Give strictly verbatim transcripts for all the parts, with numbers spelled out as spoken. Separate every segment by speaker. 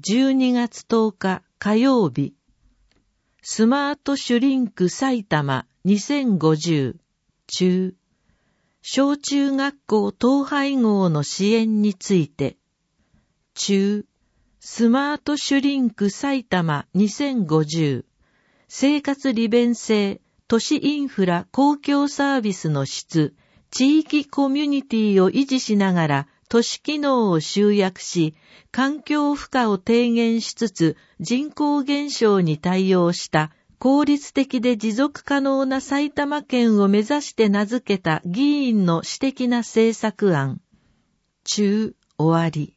Speaker 1: じゅうにがつとおか火曜日、スマートシュリンク埼玉にせんごじゅう中、小中学校統廃合の支援について、中、スマートシュリンク埼玉にせんごじゅう、生活利便性、都市インフラ公共サービスの質、地域コミュニティを維持しながら都市機能を集約し、環境負荷を低減しつつ人口減少に対応した効率的で持続可能な埼玉県を目指して名付けた議員の私的な政策案。中、終わり。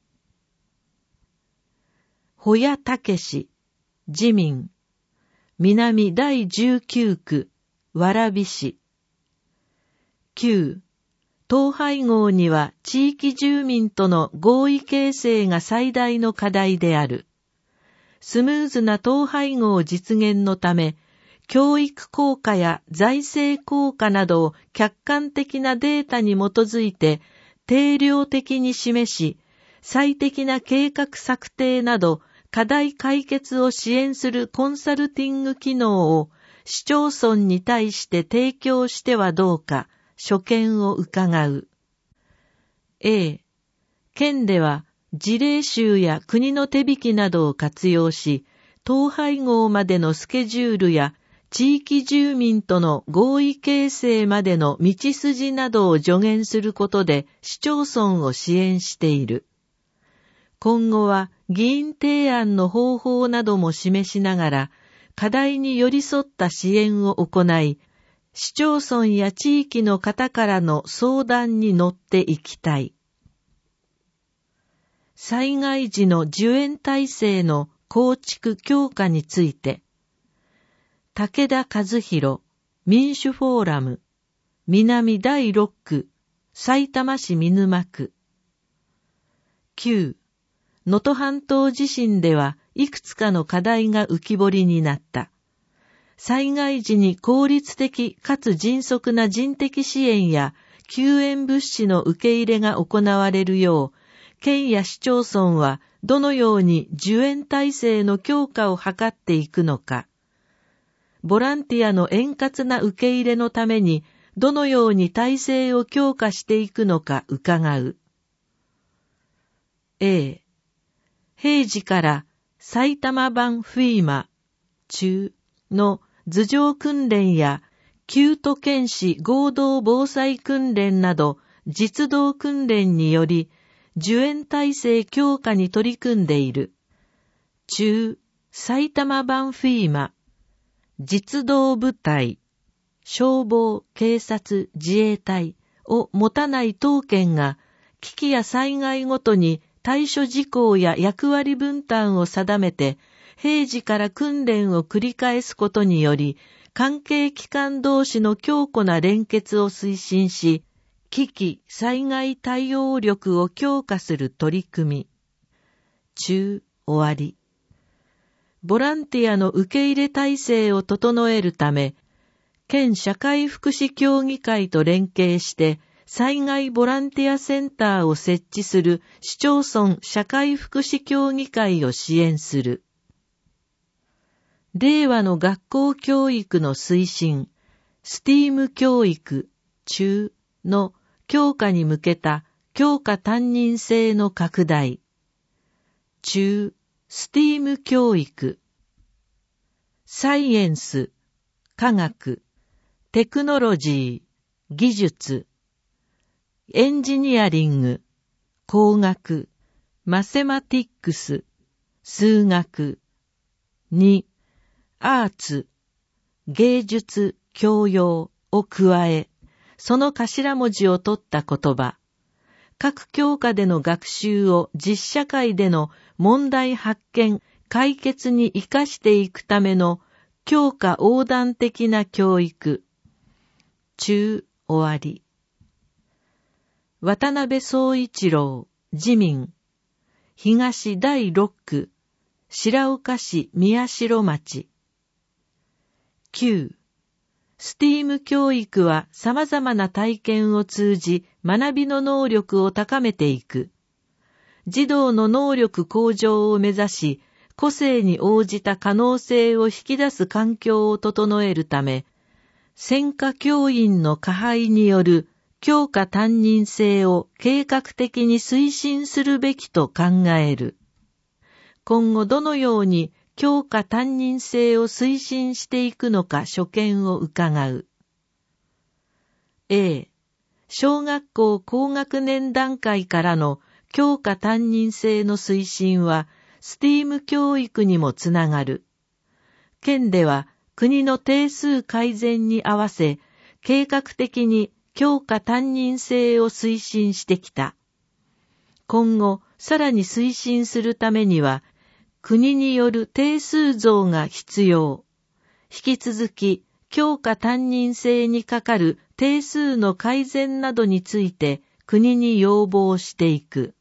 Speaker 1: 保谷武史、自民、南だいじゅうきゅうく、蕨市。きゅう、統廃合には地域住民との合意形成が最大の課題である。スムーズな統廃合実現のため、教育効果や財政効果などを客観的なデータに基づいて定量的に示し、最適な計画策定など課題解決を支援するコンサルティング機能を市町村に対して提供してはどうか、所見を伺う。A、県では事例集や国の手引きなどを活用し、統廃合までのスケジュールや地域住民との合意形成までの道筋などを助言することで市町村を支援している。今後は議員提案の方法なども示しながら、課題に寄り添った支援を行い、市町村や地域の方からの相談に乗っていきたい。災害時の受援体制の構築強化について、武田和弘、民主フォーラム、南だいろっく、さいたま市見沼区。きゅう、能登半島地震ではいくつかの課題が浮き彫りになった。災害時に効率的かつ迅速な人的支援や救援物資の受け入れが行われるよう、県や市町村はどのように受援体制の強化を図っていくのか。ボランティアの円滑な受け入れのためにどのように体制を強化していくのか伺う。A、平時から埼玉版フィーマ中の図上訓練や旧都県市合同防災訓練など実動訓練により受援体制強化に取り組んでいる。中、埼玉版フィーマ実動部隊、消防、警察、自衛隊を持たない当県が危機や災害ごとに対処事項や役割分担を定めて平時から訓練を繰り返すことにより関係機関同士の強固な連結を推進し危機災害対応力を強化する取り組み。中、終わり。ボランティアの受け入れ体制を整えるため、県社会福祉協議会と連携して災害ボランティアセンターを設置する市町村社会福祉協議会を支援する。令和の学校教育の推進、スティーム 教育中の強化に向けた教科担任制の拡大。中、スティーム 教育。サイエンス、科学、テクノロジー、技術、エンジニアリング、工学、マセマティックス、数学。に、アーツ、芸術、教養を加え、その頭文字を取った言葉。各教科での学習を実社会での問題発見、解決に生かしていくための教科横断的な教育。中、終わり。渡辺総一郎、自民、東だいろっく、白岡市宮代町。きゅう、スティーム 教育は様々な体験を通じ学びの能力を高めていく。 児童の能力向上を目指し、個性に応じた可能性を引き出す環境を整えるため、専科教員の加配による教科担任制を計画的に推進するべきと考える。今後どのように教科担任制を推進していくのか所見を伺う。A、小学校高学年段階からの教科担任制の推進は、スティーム 教育にもつながる。県では国の定数改善に合わせ、計画的に教科担任制を推進してきた。今後、さらに推進するためには、国による定数増が必要。引き続き、教科担任制にかかる定数の改善などについて国に要望していく。